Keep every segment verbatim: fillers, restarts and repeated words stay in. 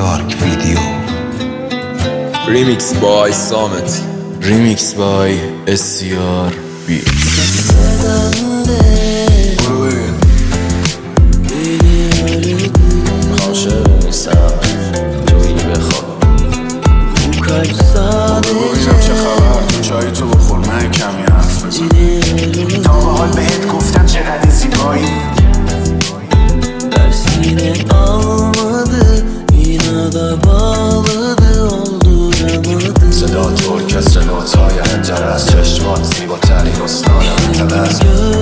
دارک ویدیو. Remix by Samet. Remix by اسیار بیت. ببینم چه خبر، چای تو بخور، من کمی حرف بزن. تا به حال بهت گفتم چقدر زیبایی. Dersine almadı, inada bağladı, olduramadı. صدا تو ارکستر نوتای هنجره از چشمات زیباترین استانم تبست.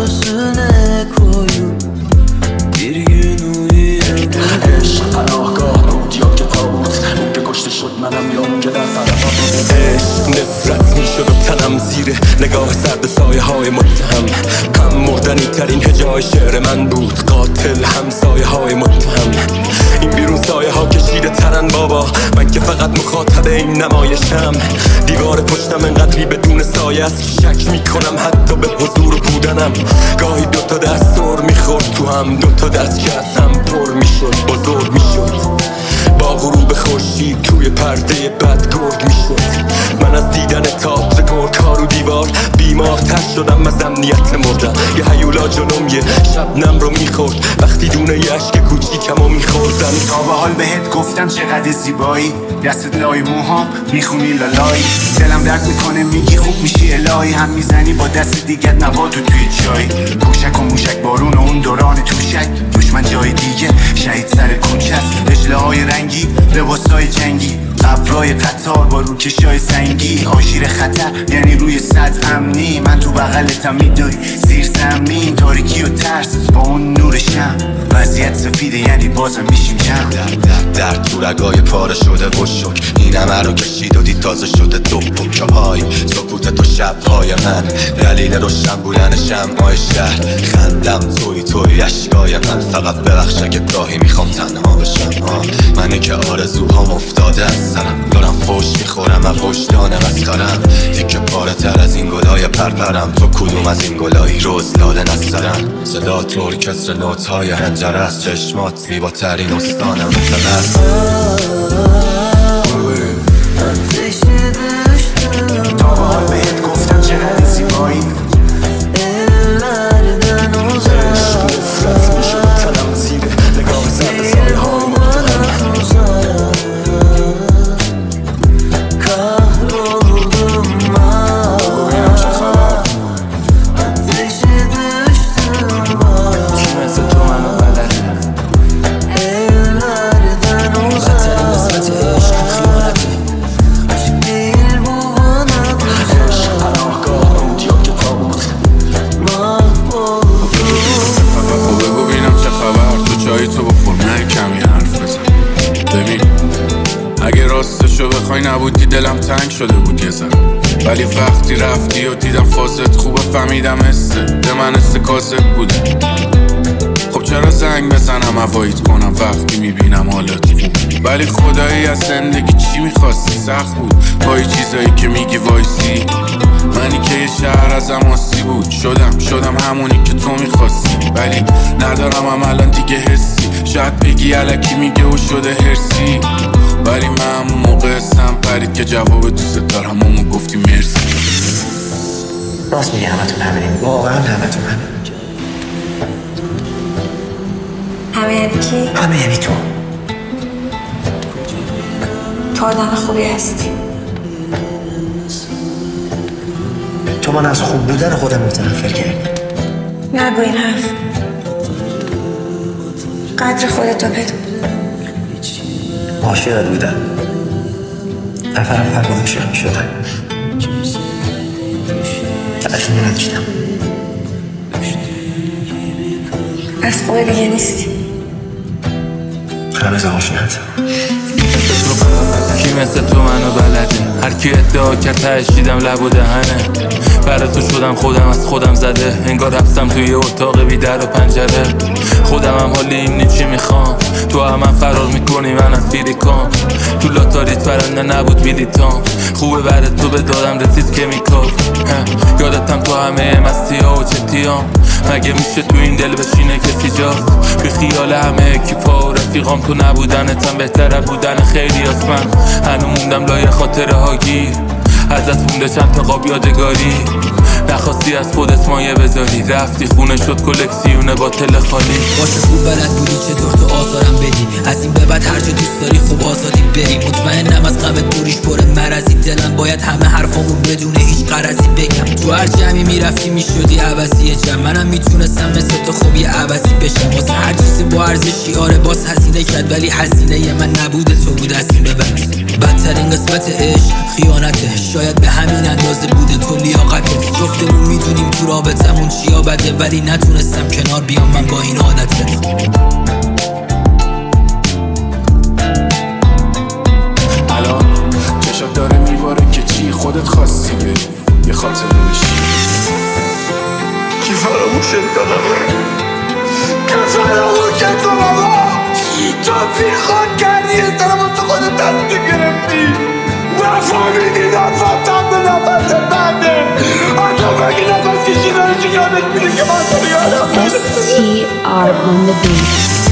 Göğsüne koyup bir gün uyuyamadı. عشق پناهگاه بود یا که تابوت، اون که کشته شد منم یا که در فرما بود. عشق نفرت میشد و تنم زیر نگاه سرد سایه های متهم. هم مردنی ترین هجای شعر من بود، قاتل هم سایه های متهم. این بیرون سایه ها کشیده ترن بابا، من که فقط مخاطب این نمایشم. دیوار پشتم انقدری بدون سایه است که شک میکنم حتی به حضور بودنم. گاهی دوتا دست سر میخورد تو هم، دوتا دست که از هم پر میشد بزرگ میشد. با غروب خورشید توی پرده بد گرد میشد. من از دیدن تئاتر گرگ ها رو دیوار بیمارتر شدم، از امنیت مردم. یه هیولا جلوم یه شبنم رو میخورد وقتی دونه یه عشق کوچیکم رو میخوردم. تا به حال بهت گفتم چقدر زیبایی، دستت لای موهام میخونی لالایی. دلم درد میکنه میگی خوب میشی الهی، هم میزنی با دست دیگت نباتو توی چای. پوشک و موشک بارون و اون دوران توشک، دشمن جای دیگه شهید سر کوچه است. رجله های رنگی، لباسای جنگی، ابرای قطار با روکشای سنگی. آژیر خطر یعنی روی سطح امنی، من تو بغلتم میدوی زیر زمین. تاریکی و ترس با اون نور شم، وضعیت سفیده یعنی بازم میشیم جمع. درد تو رگای پاره شده و شک، این همه رو کشید و دید تازه شده دو پکه های سکوت تو شبهای من. دلیل روشن بودن شمعای شهر، خندم توی توی اشکای من. فقط ببخش اگه گاهی میخوام تنها بشم ها. منی که آرزوهام افتاده از سرم، دارم فوش میخورم و وجدان مسخرم. تیکه پاره تر از این گلای پرپرم، تو کدوم از این گلایی روز داده نسترم. صدا تو ارکستر نوتهای هنجره از چشمات زیباترین استانم تبست. تا به حال بهت گفتم چقدر زیبایی. عشق نفرت میشد تنم زیر نگاه سرد سایه های متهم. ببینم چه خبر. کی مثل تو منو بلده؟ بدترین قسمت عشق خیانته. عشق پناهگاه بود یا که تابوت. بگو ببینم چه خبر، تو چایی تو بخور، من کمی حرف بزن. ببین اگه راستشو بخوای نبودی دلم تنگ شده بود یه ذره، ولی وقتی رفتی و دیدم فازت خوبه فهمیدم حسه به من استکازت بوده. خب چرا زنگ بزنم هواییت کنم وقتی میبینم حالت خوب، ولی خدایی از زندگی چی میخواستی؟ سخت بود با این چیزایی که میگی وایسی. منی که یه شهر ازم آسی بود، شدم شدم همونی که تو میخواستی، ولی ندارم هم الان دیگه حسی. شاید بگی الکی میگه و شده هرسی، ولی من همون موقع سم پرید که جواب دوست دارم همون گفتی مرسی. راست میگه، همتون همینیم، واقعا همتون همینیم. همه یعنی کی؟ همه یعنی تو. تو آدم خوبی هستی. تو من از خوب بودن خودم متنفر کردی. نگو این حرف. قدر خودتو بدون. عاشقت بودم، نفرم فرمون عاشق میشدم، تأثیر نداشتم. از خوبه دیگه نیستی. هنوز عاشقتم. کی مثل تو منو بلده؟ هر کی ادعا کرد تهش دیدم لب و دهنه. برای تو شدم خودم از خودم زده، انگار رفتم توی اتاق بی در و پنجره. خودم هم حالی این چی میخوام، تو هم, هم فرار میکنی من از فیریکام. تو لاتاریت برنده وگرنه نبود بلیتام. خوبه برد تو به دادم رسید کمیکال. یادتم تو همه مستی ها و چتیام. مگه میشه تو این دل بشینه کسی جاست؟ بی خیال همه اکیپا و رفیقام تو نبودنتم بهتره بودن خیلی از من. هنو موندم لای خاطره ها گیر، ازت مونده چند تا قاب یادگاری. نخواستی از خودت مایه بذاری، رفتی خونه شد کلکسیونه با تل خالی. باشه خوب بلد بودی چطور تو آزارم بدی، از این به بعد هر جا دوست داری خوب آزادی بری. مطمئنم از غم دوریش پر مرضی، دلم باید همه حرفامو بدون هیچ غرضی بگم. تو هر جمعی میرفتی میشدی عوضی جمع، منم میتونستم مثل تو خوب یه عوضی بشم. واسه هر چیزی با ارزشی آره باز هزینه کرد، ولی هزینه من نبوده تو بود از این به بعد. بدترین قسمت عشق خیانته، شاید به همین اندازه بوده تو لیاقتت. جفتمون میدونیم تو رابطمون چیا بده، ولی نتونستم کنار بیام من با این عادتت. الان چشات داره میباره که چی خودت خواستی بری یه خاطره بشی. کی فراموشت کنم؟ کی فراموشت کنم؟ تو بی خود کردی یه طرف تو خودت تصمیم گرفتی. نفهمیدی نفهمتم به نفس بنده. حتی بگی نفس کشیدنی که یادت میره که من تو یادم میره. S T R on the beat.